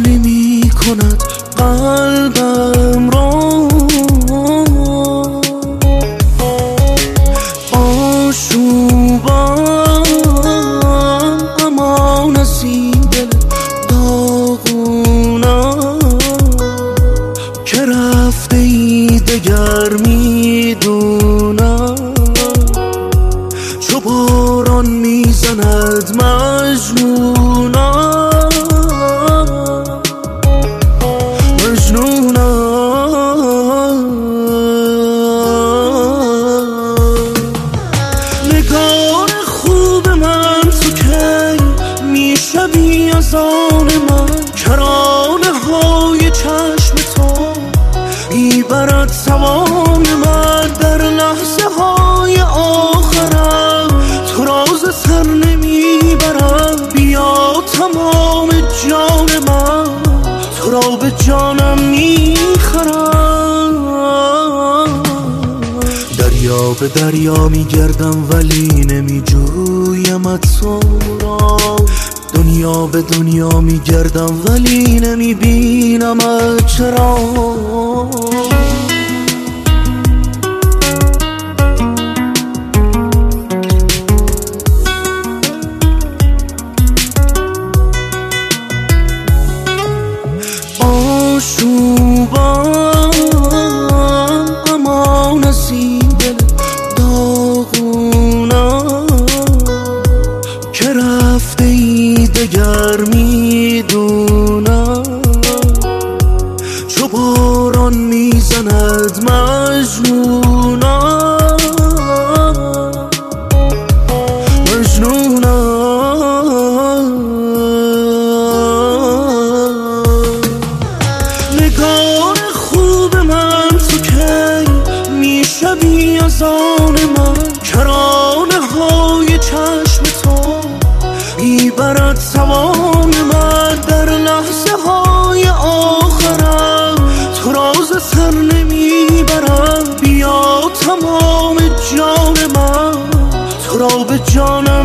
خالی می کند قلبم را. آشوبم امان از این دل داغونم که رفته ای دگر میدونم. چو باران میزند مجنونم نگار خوب من تو کی میشوی از آن من. کرانه های چشم تو میبرد توان من. در لحظه های آخرم تو راز سر نمیبرم. بیا تمام جان من تو را به جانم میخرم. دریا به دریا میگردم ولی نمیجویم تو را. دنیا به دنیا میگردم ولی نمیبینم چرا. آشوبم امان از این دل داغونم که رفته ای دگر میدونم. چو باران میزند مجنونم نگار خوب من تو کی میشوی از آن من. کرانه های چشم تو میبرد توان من. در لحظه های آخرم تو راز سر نمیبرم. بیا تمام جان من تو را به جانم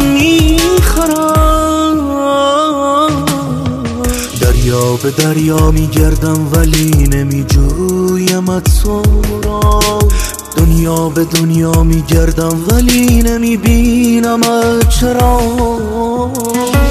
میخرم. دریا به دریا میگردم ولی نمیجویم تو را. دنیا به دنیا میگردم ولی نمیبینم چرا.